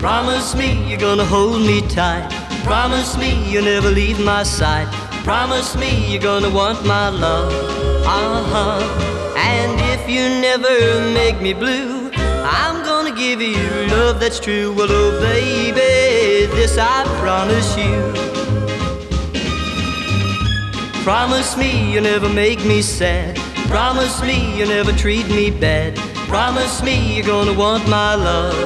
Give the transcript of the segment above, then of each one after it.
Promise me you're gonna hold me tight. Promise me you'll never leave my side. Promise me you're gonna want my love. And if you never make me blue, I'm gonna give you love that's true. Well, oh baby, this I promise you. Promise me you'll never make me sad. Promise me you'll never treat me bad. Promise me you're gonna want my love.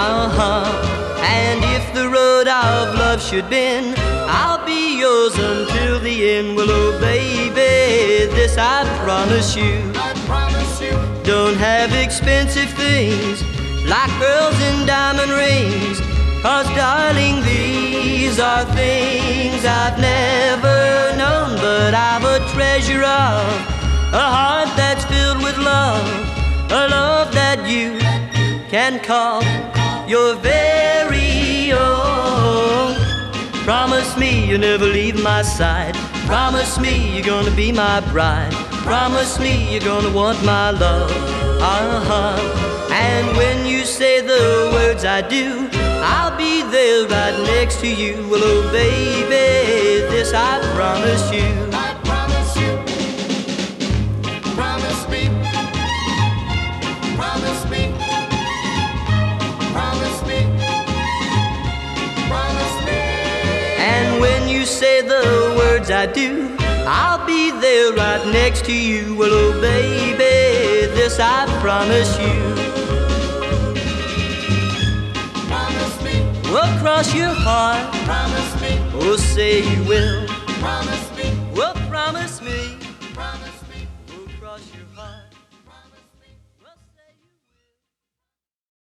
And if the road of love should bend, I'll be yours until the end. Well, oh baby, this I promise you. Don't have expensive things like pearls and diamond rings, 'cause darling, these are things I've never known. But I've a treasure of a heart that's filled with love, a love that you can call your very own. Promise me you'll never leave my side. Promise me you're gonna be my bride. Promise me you're gonna want my love. And when you say the words I do, I'll be there right next to you. Well, oh baby, this I promise you. Promise me. Promise me. Promise me. Promise me. And when you say the words I do, I'll be there right next to you. Well, oh baby, this I promise you. Promise me. Well, cross your heart. Promise me. Oh, say you will. Promise me. Well, promise me. Promise me.